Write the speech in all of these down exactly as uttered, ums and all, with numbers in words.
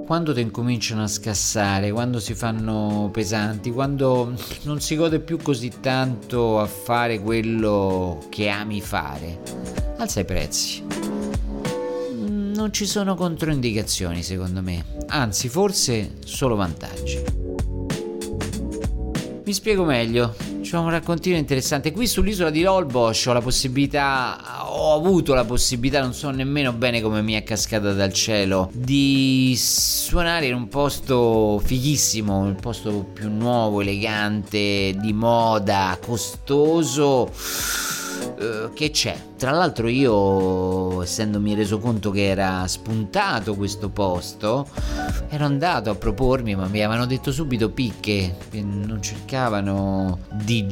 quando ti incominciano a scassare, quando si fanno pesanti, quando non si gode più così tanto a fare quello che ami fare, alza i prezzi. Non ci sono controindicazioni secondo me, anzi forse solo vantaggi. Mi spiego meglio, c'è un raccontino interessante. Qui sull'isola di Holbox ho la possibilità, ho avuto la possibilità, non so nemmeno bene come mi è cascata dal cielo, di suonare in un posto fighissimo, un posto più nuovo, elegante, di moda, costoso, eh, che c'è. Tra l'altro io, essendomi reso conto che era spuntato questo posto, ero andato a propormi, ma mi avevano detto subito picche, che non cercavano D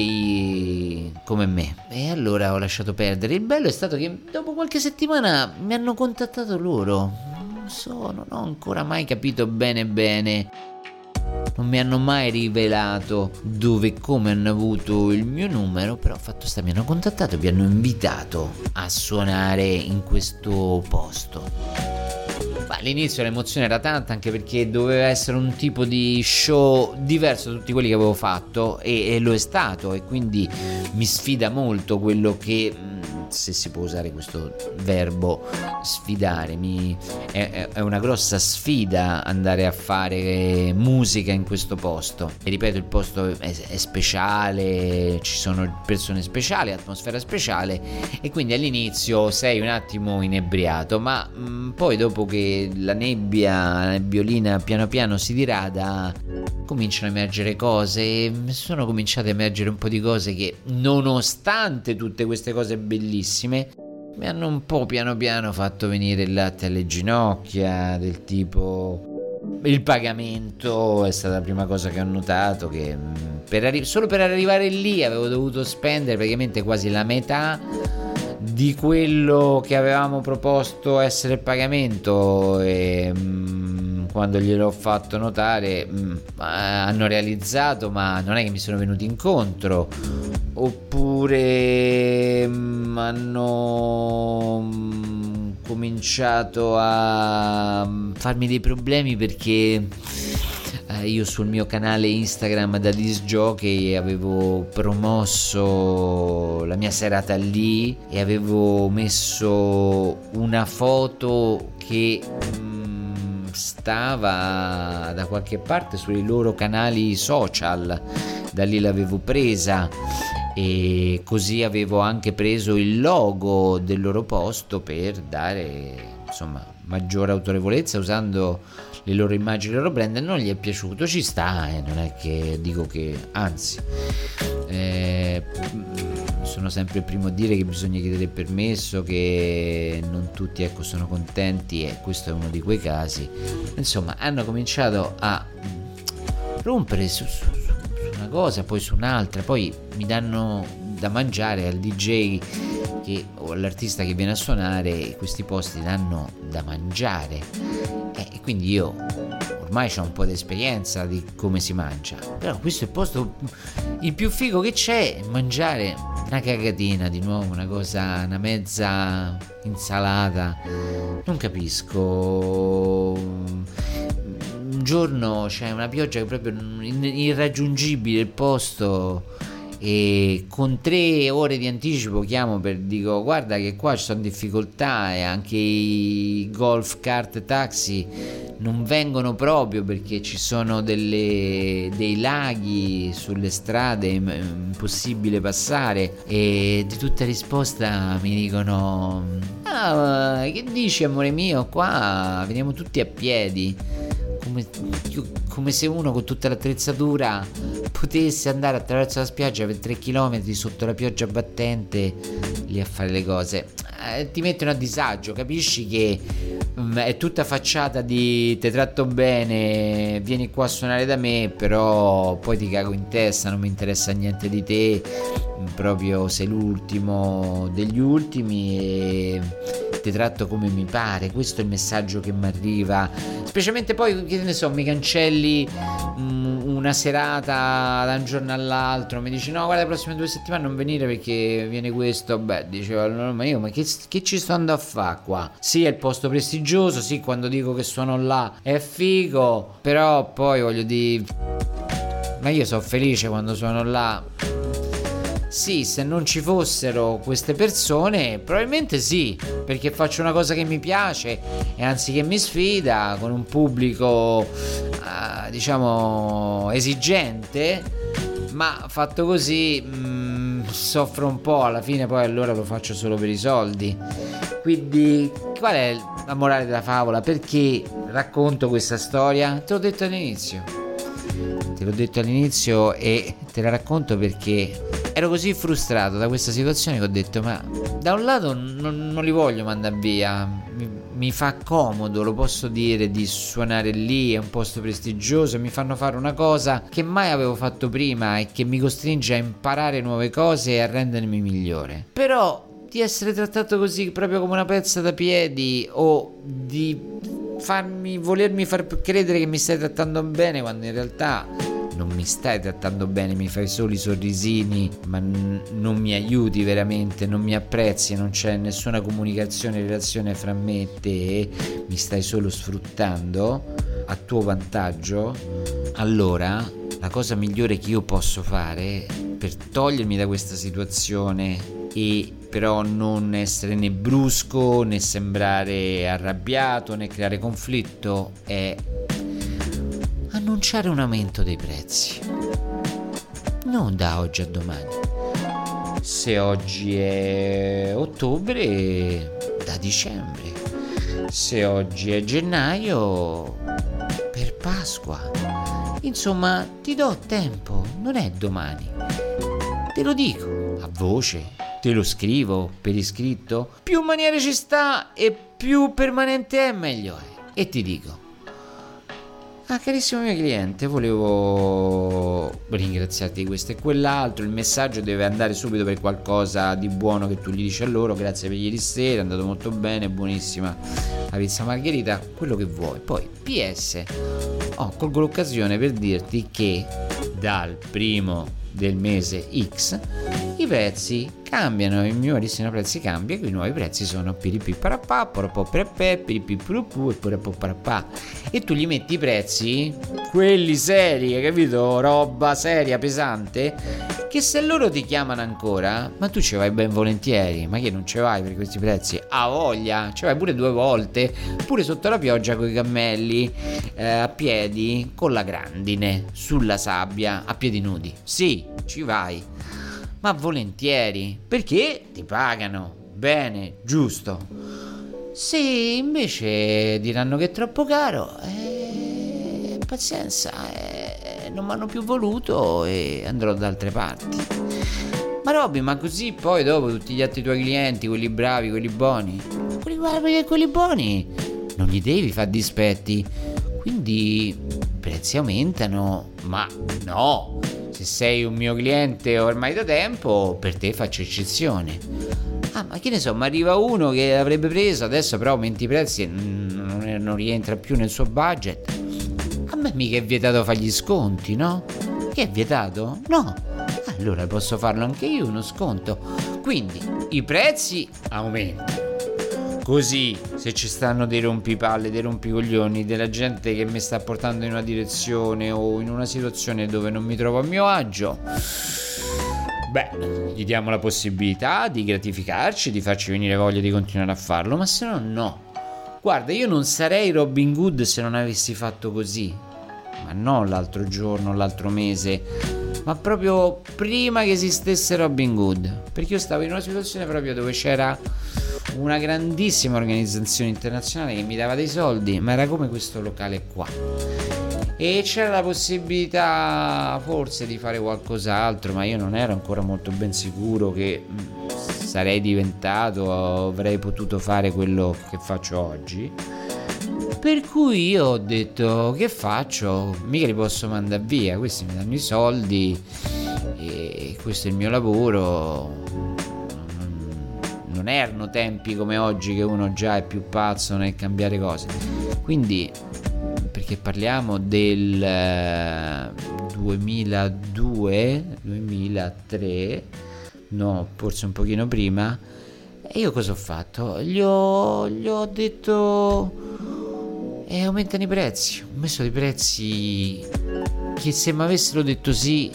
J come me, e allora ho lasciato perdere. Il bello è stato che dopo qualche settimana mi hanno contattato loro. Non so, non ho ancora mai capito bene bene, non mi hanno mai rivelato dove e come hanno avuto il mio numero, però fatto sta mi hanno contattato e mi hanno invitato a suonare in questo posto. Ma all'inizio l'emozione era tanta, anche perché doveva essere un tipo di show diverso da tutti quelli che avevo fatto, e, e lo è stato, e quindi mi sfida molto quello che, se si può usare questo verbo, sfidare, mi, è, è una grossa sfida andare a fare musica in questo posto. E ripeto, il posto è, è speciale, ci sono persone speciali, atmosfera speciale, e quindi all'inizio sei un attimo inebriato, ma mh, poi dopo che la nebbia, la nebbiolina piano piano si dirada, cominciano a emergere cose, e sono cominciate a emergere un po' di cose che, nonostante tutte queste cose bellissime, mi hanno un po' piano piano fatto venire il latte alle ginocchia, del tipo il pagamento è stata la prima cosa che ho notato, che per arri- solo per arrivare lì avevo dovuto spendere praticamente quasi la metà di quello che avevamo proposto essere il pagamento, e mh, quando gliel'ho fatto notare mh, hanno realizzato, ma non è che mi sono venuti incontro, oppure mh, hanno mh, cominciato a farmi dei problemi, perché io sul mio canale Instagram da disc jockey avevo promosso la mia serata lì e avevo messo una foto che mh, stava da qualche parte sui loro canali social, da lì l'avevo presa, e così avevo anche preso il logo del loro posto per dare, insomma, maggiore autorevolezza usando le loro immagini, il loro brand. Non gli è piaciuto, ci sta, e eh, non è che dico che, anzi, eh, sono sempre il primo a dire che bisogna chiedere il permesso, che non tutti, ecco, sono contenti, e questo è uno di quei casi. Insomma, hanno cominciato a rompere su, su, su una cosa, poi su un'altra, poi mi danno da mangiare al D J che, o all'artista che viene a suonare, questi posti danno da mangiare, e eh, quindi io ormai ho un po' di esperienza di come si mangia, però questo è il posto il più figo che c'è, mangiare una cagatina, di nuovo una cosa, una mezza insalata, non capisco. Un giorno c'è una pioggia che è proprio irraggiungibile il posto, e con tre ore di anticipo chiamo per dico guarda che qua ci sono difficoltà, e anche i golf kart taxi non vengono proprio perché ci sono delle, dei laghi sulle strade, è impossibile passare. E di tutta risposta mi dicono ah, che dici amore mio, qua veniamo tutti a piedi. Come, come se uno con tutta l'attrezzatura potesse andare attraverso la spiaggia per tre chilometri sotto la pioggia battente lì a fare le cose. Eh, ti mettono a disagio, capisci che mh, è tutta facciata di te tratto bene, vieni qua a suonare da me, però poi ti cago in testa, non mi interessa niente di te, proprio sei l'ultimo degli ultimi e ti tratto come mi pare. Questo è il messaggio che mi arriva, specialmente poi, che ne so, mi cancelli um, una serata da un giorno all'altro, mi dici no guarda le prossime due settimane non venire perché viene questo, beh dicevo no, ma io ma che, che ci sto andando a fare qua? Sì è il posto prestigioso, sì quando dico che suono là è figo, però poi voglio dire, ma io sono felice quando suono là. Sì, se non ci fossero queste persone, probabilmente sì, perché faccio una cosa che mi piace e anziché mi sfida con un pubblico, eh, diciamo, esigente, ma fatto così mh, soffro un po', alla fine poi allora lo faccio solo per i soldi. Quindi, qual è la morale della favola? Perché racconto questa storia? Te l'ho detto all'inizio. Te l'ho detto all'inizio e te la racconto perché ero così frustrato da questa situazione che ho detto ma da un lato non, non li voglio mandare via, mi, mi fa comodo, lo posso dire, di suonare lì, è un posto prestigioso, mi fanno fare una cosa che mai avevo fatto prima e che mi costringe a imparare nuove cose e a rendermi migliore. Però di essere trattato così proprio come una pezza da piedi o di farmi volermi far credere che mi stai trattando bene quando in realtà non mi stai trattando bene, mi fai solo i sorrisini ma n- non mi aiuti veramente, non mi apprezzi, non c'è nessuna comunicazione e relazione fra me e te, mi stai solo sfruttando a tuo vantaggio, allora la cosa migliore che io posso fare per togliermi da questa situazione e però non essere né brusco né sembrare arrabbiato né creare conflitto è annunciare un aumento dei prezzi, non da oggi a domani. Se oggi è ottobre, da dicembre. Se oggi è gennaio, per Pasqua. Insomma, ti do tempo, non è domani. Te lo dico a voce, te lo scrivo per iscritto. Più maniere ci sta e più permanente è, meglio è. E ti dico: ah, carissimo mio cliente, volevo ringraziarti di questo e quell'altro. Il messaggio deve andare subito per qualcosa di buono che tu gli dici a loro. Grazie per ieri sera, è andato molto bene, buonissima la pizza margherita, quello che vuoi. Poi P S, oh, colgo l'occasione per dirti che dal primo del mese X i prezzi cambiano, il mio listino prezzi cambia, i nuovi prezzi sono piripi parapà, parapò perapè, piripi purupu e parapò parapà, e tu gli metti i prezzi, quelli seri, hai capito? Roba seria, pesante, che se loro ti chiamano ancora, ma tu ci vai ben volentieri, ma che non ci vai per questi prezzi? A voglia, ci vai pure due volte, pure sotto la pioggia coi cammelli, eh, a piedi, con la grandine, sulla sabbia, a piedi nudi, sì, ci vai. Ma volentieri, perché ti pagano bene, giusto. Se invece diranno che è troppo caro, eh, pazienza, eh, non mi hanno più voluto e andrò da altre parti. Ma Robby, ma così poi dopo tutti gli altri tuoi clienti, quelli bravi, quelli buoni, quelli, guarda, quelli buoni non gli devi fare dispetti, quindi i prezzi aumentano, ma no, se sei un mio cliente ormai da tempo, per te faccio eccezione. Ah, ma che ne so, ma arriva uno che avrebbe preso, adesso però aumenti i prezzi e non, non rientra più nel suo budget. A me mica è vietato fare gli sconti, no? Che è vietato? No. Allora posso farlo anche io, uno sconto. Quindi i prezzi aumentano. Così, se ci stanno dei rompipalle, dei rompicoglioni, della gente che mi sta portando in una direzione o in una situazione dove non mi trovo a mio agio, beh, gli diamo la possibilità di gratificarci, di farci venire voglia di continuare a farlo, ma se no no. Guarda, io non sarei Robin Hood se non avessi fatto così, ma non l'altro giorno, l'altro mese, ma proprio prima che esistesse Robin Hood, perché io stavo in una situazione proprio dove c'era una grandissima organizzazione internazionale che mi dava dei soldi, ma era come questo locale qua, e c'era la possibilità forse di fare qualcos'altro, ma io non ero ancora molto ben sicuro che sarei diventato o avrei potuto fare quello che faccio oggi. Per cui io ho detto: che faccio? Mica li posso mandare via, questi mi danno i soldi e questo è il mio lavoro. Non erano tempi come oggi che uno già è più pazzo nel cambiare cose, quindi perché parliamo del duemiladue, duemilatré, no, forse un pochino prima. E io cosa ho fatto? Gli ho, gli ho detto e eh, aumentano i prezzi. Ho messo dei prezzi che se mi avessero detto sì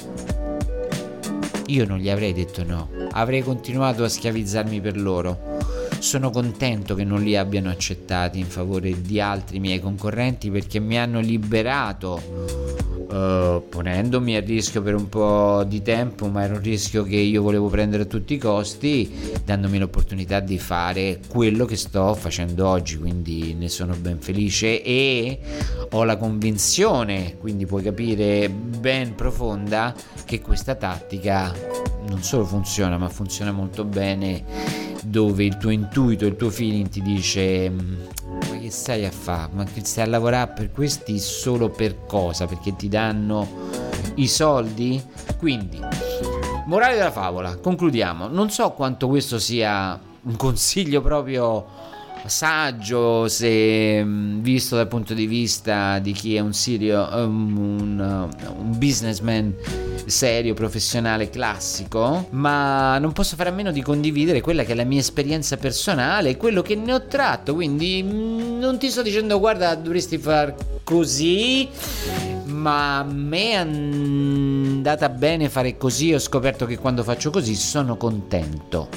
io non gli avrei detto no, avrei continuato a schiavizzarmi per loro. Sono contento che non li abbiano accettati in favore di altri miei concorrenti, perché mi hanno liberato, Uh, ponendomi a rischio per un po' di tempo, ma era un rischio che io volevo prendere a tutti i costi, dandomi l'opportunità di fare quello che sto facendo oggi, quindi ne sono ben felice e ho la convinzione, quindi puoi capire, ben profonda, che questa tattica non solo funziona, ma funziona molto bene, dove il tuo intuito, il tuo feeling ti dice ma che stai a fare? Ma che stai a lavorare per questi solo per cosa? Perché ti danno i soldi? Quindi, morale della favola, concludiamo. Non so quanto questo sia un consiglio proprio saggio, se visto dal punto di vista di chi è un serio um, un, un businessman serio, professionale, classico, ma non posso fare a meno di condividere quella che è la mia esperienza personale e quello che ne ho tratto. Quindi mh, non ti sto dicendo guarda dovresti far così, ma a me è andata bene fare così, ho scoperto che quando faccio così sono contento.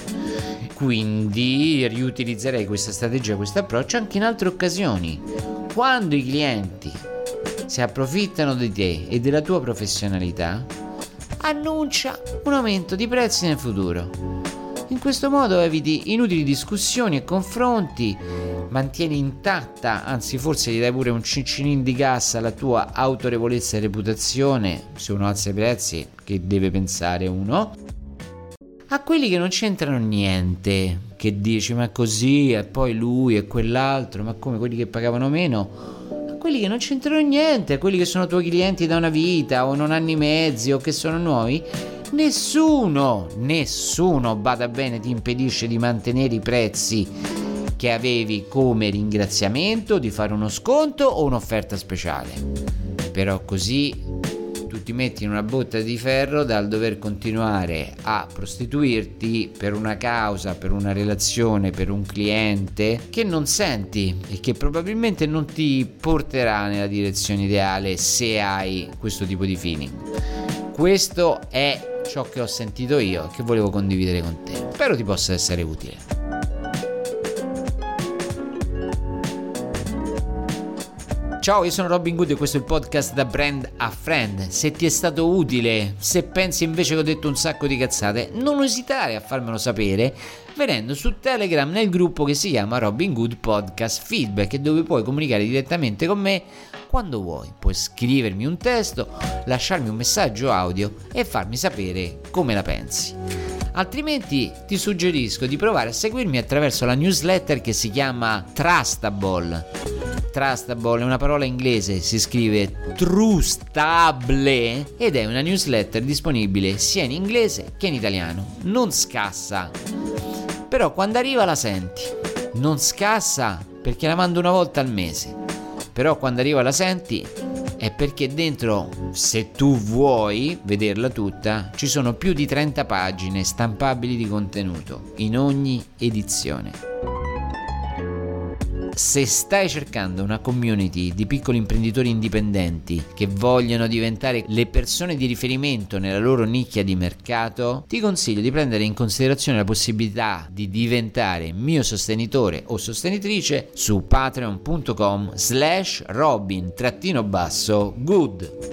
Quindi riutilizzerei questa strategia, questo approccio anche in altre occasioni. Quando i clienti si approfittano di te e della tua professionalità, annuncia un aumento di prezzi nel futuro. In questo modo eviti inutili discussioni e confronti, mantieni intatta, anzi forse gli dai pure un cincinin di gas alla tua autorevolezza e reputazione. Se uno alza i prezzi, che deve pensare uno? A quelli che non c'entrano niente, che dici ma così e poi lui e quell'altro, ma come quelli che pagavano meno, a quelli che non c'entrano niente, a quelli che sono tuoi clienti da una vita o non anni e mezzi o che sono nuovi, nessuno, nessuno, bada bene, ti impedisce di mantenere i prezzi che avevi come ringraziamento, di fare uno sconto o un'offerta speciale. Però così tu ti metti in una botta di ferro dal dover continuare a prostituirti per una causa, per una relazione, per un cliente che non senti e che probabilmente non ti porterà nella direzione ideale se hai questo tipo di feeling. Questo è ciò che ho sentito io e che volevo condividere con te. Spero ti possa essere utile. Ciao, io sono Robin Good e questo è il podcast da Brand a Friend. Se ti è stato utile, se pensi invece che ho detto un sacco di cazzate, non esitare a farmelo sapere venendo su Telegram nel gruppo che si chiama Robin Good Podcast Feedback, dove puoi comunicare direttamente con me quando vuoi. Puoi scrivermi un testo, lasciarmi un messaggio audio e farmi sapere come la pensi. Altrimenti ti suggerisco di provare a seguirmi attraverso la newsletter che si chiama Trustable. Trustable è una parola inglese, si scrive trustable ed è una newsletter disponibile sia in inglese che in italiano. Non scassa, però quando arriva la senti. Non scassa perché la mando una volta al mese, però quando arriva la senti è perché dentro, se tu vuoi vederla tutta, ci sono più di trenta pagine stampabili di contenuto in ogni edizione. Se stai cercando una community di piccoli imprenditori indipendenti che vogliono diventare le persone di riferimento nella loro nicchia di mercato, ti consiglio di prendere in considerazione la possibilità di diventare mio sostenitore o sostenitrice su patreon punto com slash robin trattino basso good.